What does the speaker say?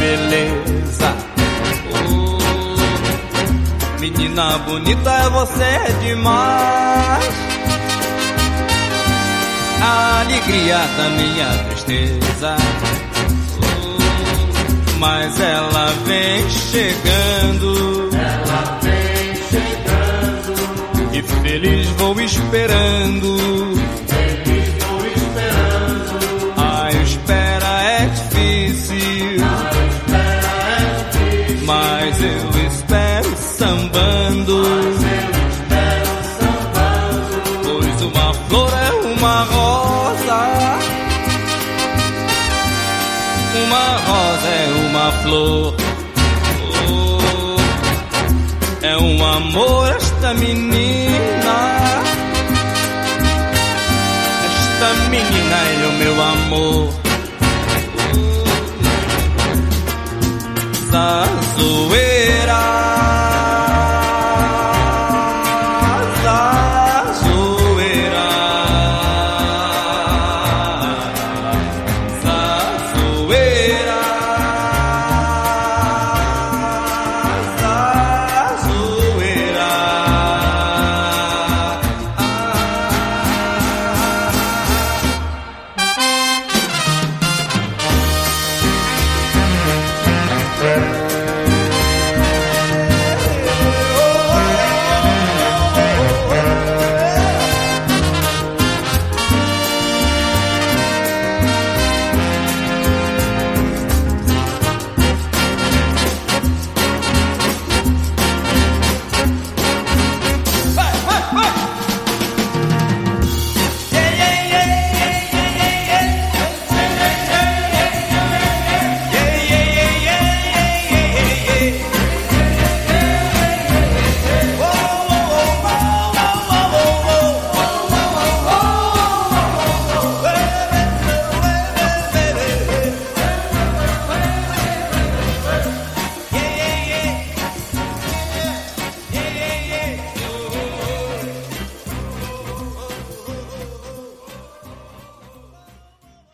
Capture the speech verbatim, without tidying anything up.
beleza. Oh, menina bonita, você é demais. A alegria da minha tristeza. Oh, mas ela vem chegando. Ela vem chegando. E feliz vou esperando. Mas eu espero sambando. Mas eu espero sambando. Pois uma flor é uma rosa. Uma rosa é uma flor. Oh, é um amor esta menina. Esta menina é o meu amor. Zoe